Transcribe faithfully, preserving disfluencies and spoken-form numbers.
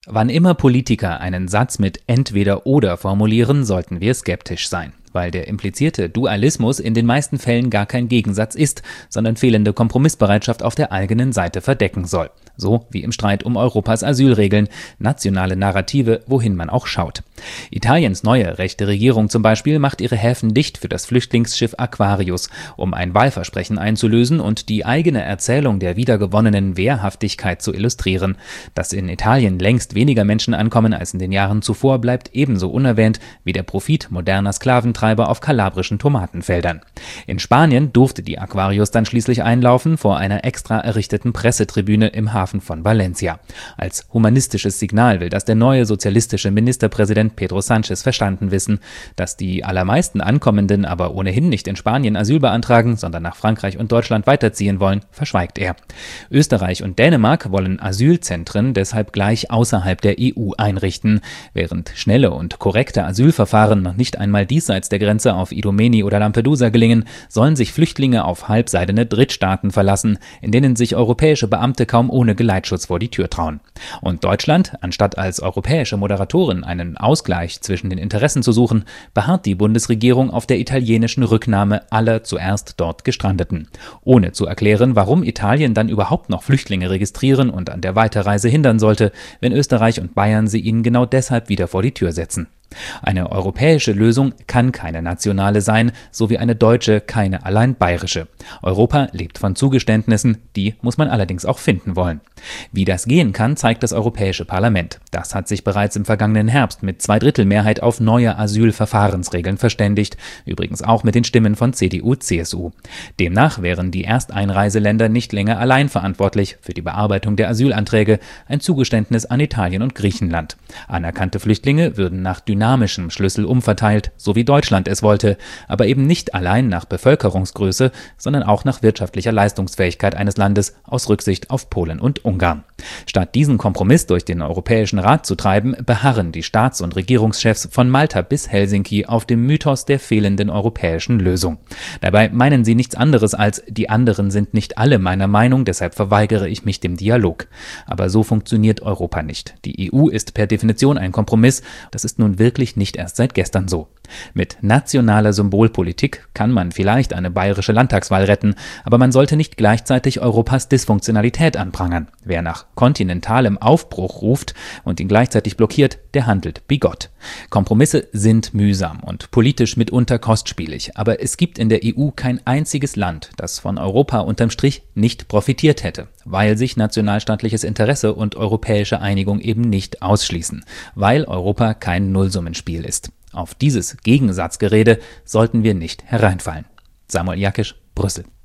Wann immer Politiker einen Satz mit entweder oder formulieren, sollten wir skeptisch sein, weil der implizierte Dualismus in den meisten Fällen gar kein Gegensatz ist, sondern fehlende Kompromissbereitschaft auf der eigenen Seite verdecken soll. So wie im Streit um Europas Asylregeln, nationale Narrative, wohin man auch schaut. Italiens neue rechte Regierung zum Beispiel macht ihre Häfen dicht für das Flüchtlingsschiff Aquarius, um ein Wahlversprechen einzulösen und die eigene Erzählung der wiedergewonnenen Wehrhaftigkeit zu illustrieren. Dass in Italien längst weniger Menschen ankommen als in den Jahren zuvor, bleibt ebenso unerwähnt wie der Profit moderner Sklaventreiber auf kalabrischen Tomatenfeldern. In Spanien durfte die Aquarius dann schließlich einlaufen vor einer extra errichteten Pressetribüne im Hafen von Valencia. Als humanistisches Signal will das der neue sozialistische Ministerpräsident Pedro Sánchez verstanden wissen. Dass die allermeisten Ankommenden aber ohnehin nicht in Spanien Asyl beantragen, sondern nach Frankreich und Deutschland weiterziehen wollen, verschweigt er. Österreich und Dänemark wollen Asylzentren deshalb gleich außerhalb der E U einrichten. Während schnelle und korrekte Asylverfahren noch nicht einmal diesseits der Grenze auf Idomeni oder Lampedusa gelingen, sollen sich Flüchtlinge auf halbseidene Drittstaaten verlassen, in denen sich europäische Beamte kaum ohne Geleitschutz vor die Tür trauen. Und Deutschland, anstatt als europäische Moderatorin einen Ausgleich zwischen den Interessen zu suchen, beharrt die Bundesregierung auf der italienischen Rücknahme aller zuerst dort Gestrandeten. Ohne zu erklären, warum Italien dann überhaupt noch Flüchtlinge registrieren und an der Weiterreise hindern sollte, wenn Österreich und Bayern sie ihnen genau deshalb wieder vor die Tür setzen. Eine europäische Lösung kann keine nationale sein, so wie eine deutsche keine allein bayerische. Europa lebt von Zugeständnissen, die muss man allerdings auch finden wollen. Wie das gehen kann, zeigt das Europäische Parlament. Das hat sich bereits im vergangenen Herbst mit Zweidrittelmehrheit auf neue Asylverfahrensregeln verständigt, übrigens auch mit den Stimmen von C D U, C S U. Demnach wären die Ersteinreiseländer nicht länger allein verantwortlich für die Bearbeitung der Asylanträge, ein Zugeständnis an Italien und Griechenland. Anerkannte Flüchtlinge würden nach dynamischem Schlüssel umverteilt, so wie Deutschland es wollte, aber eben nicht allein nach Bevölkerungsgröße, sondern auch nach wirtschaftlicher Leistungsfähigkeit eines Landes aus Rücksicht auf Polen und Ungarn. Statt diesen Kompromiss durch den Europäischen Rat zu treiben, beharren die Staats- und Regierungschefs von Malta bis Helsinki auf dem Mythos der fehlenden europäischen Lösung. Dabei meinen sie nichts anderes als, die anderen sind nicht alle meiner Meinung, deshalb verweigere ich mich dem Dialog. Aber so funktioniert Europa nicht. Die E U ist per Definition ein Kompromiss, das ist nun wirklich nicht erst seit gestern so. Mit nationaler Symbolpolitik kann man vielleicht eine bayerische Landtagswahl retten, aber man sollte nicht gleichzeitig Europas Dysfunktionalität anprangern. Wer nach kontinentalem Aufbruch ruft und ihn gleichzeitig blockiert, der handelt bigott. Kompromisse sind mühsam und politisch mitunter kostspielig, aber es gibt in der E U kein einziges Land, das von Europa unterm Strich nicht profitiert hätte, weil sich nationalstaatliches Interesse und europäische Einigung eben nicht ausschließen, weil Europa kein Nullsummenspiel ist. Auf dieses Gegensatzgerede sollten wir nicht hereinfallen. Samuel Jakisch, Brüssel.